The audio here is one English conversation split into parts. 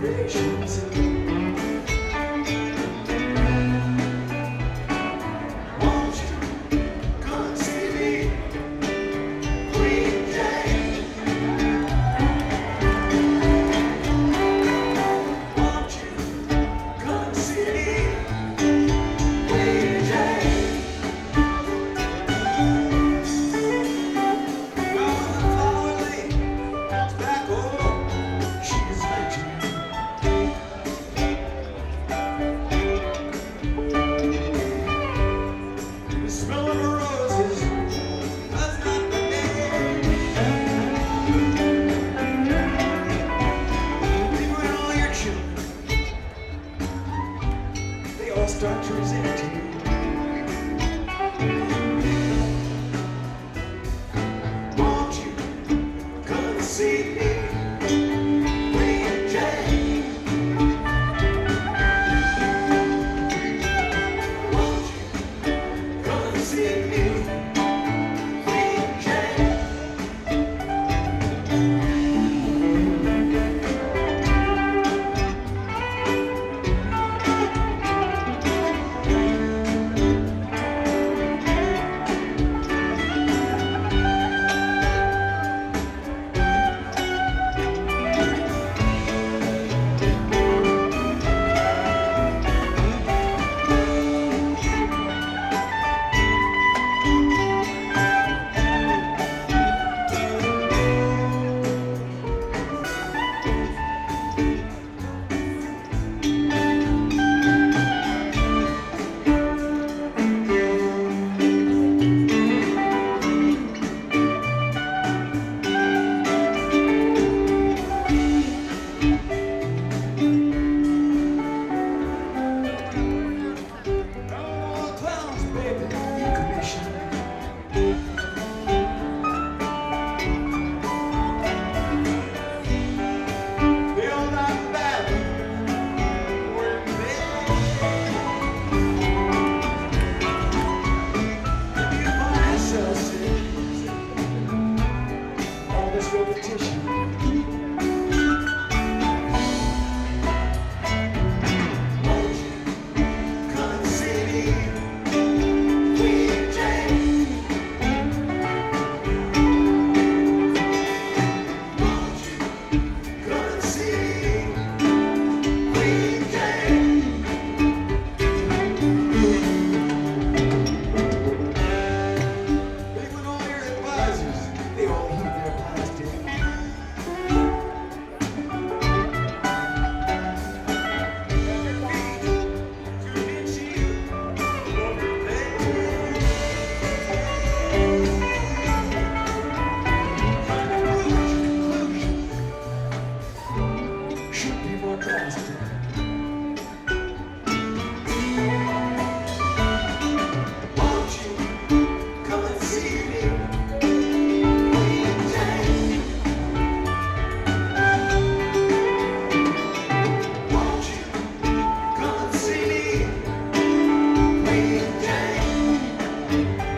vibrations. Won't you come and see me, Queen Jane? Won't you come and see me, Queen Jane? Well, when the flower lady comes back home, she's mentioned. The smell of her roses does not remain. Even when all your children, they all start to resent you. Won't you come and see me, Queen Jane? Won't you come and see me, Queen Jane? Oh, clowns, baby, you commission. They all not bad. We're in bed. You buy and sell cities. All this repetition. Won't you come and see me, Queen Jane? Won't you come and see me, Queen Jane? Big when all your advisors, they all heave their plastic. Convince you of your pain. Trying to prove your conclusions should be more drastic. Won't you come and see me, Queen Jane? Won't you come and see me, Queen Jane?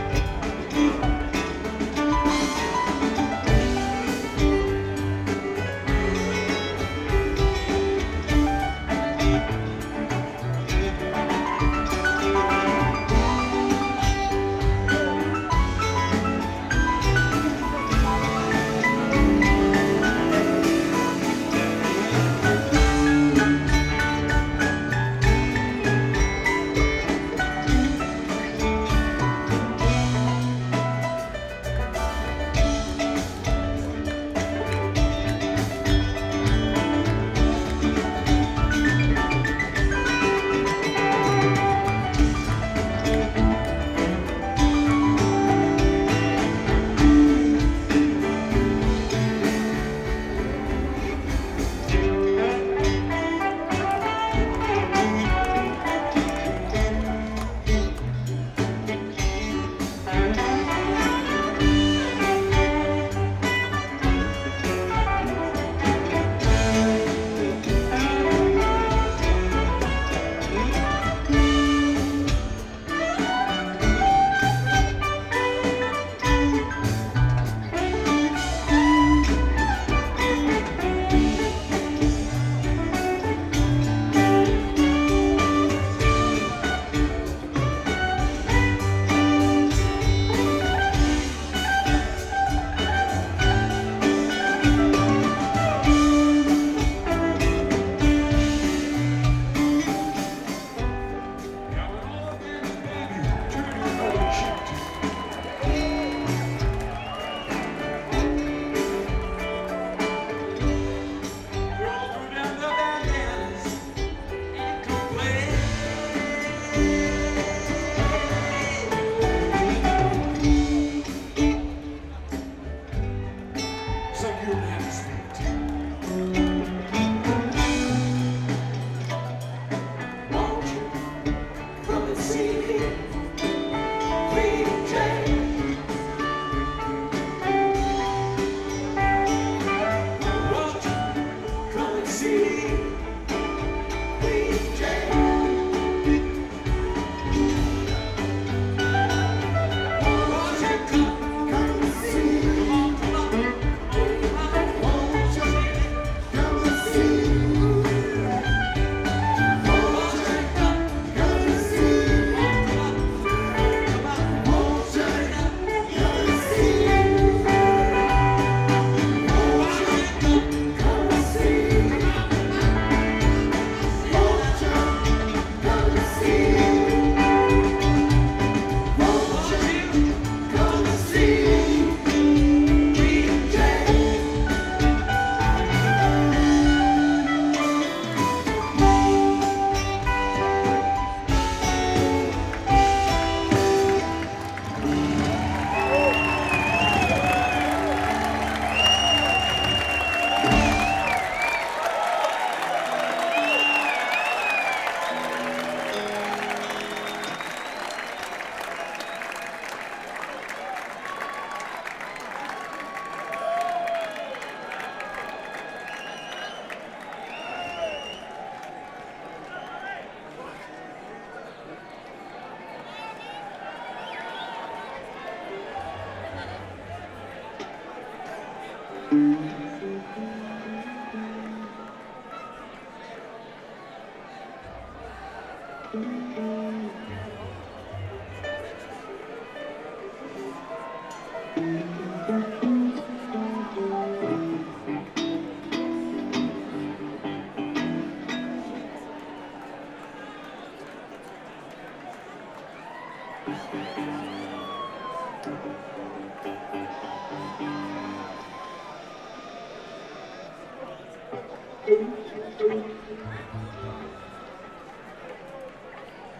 Thank you.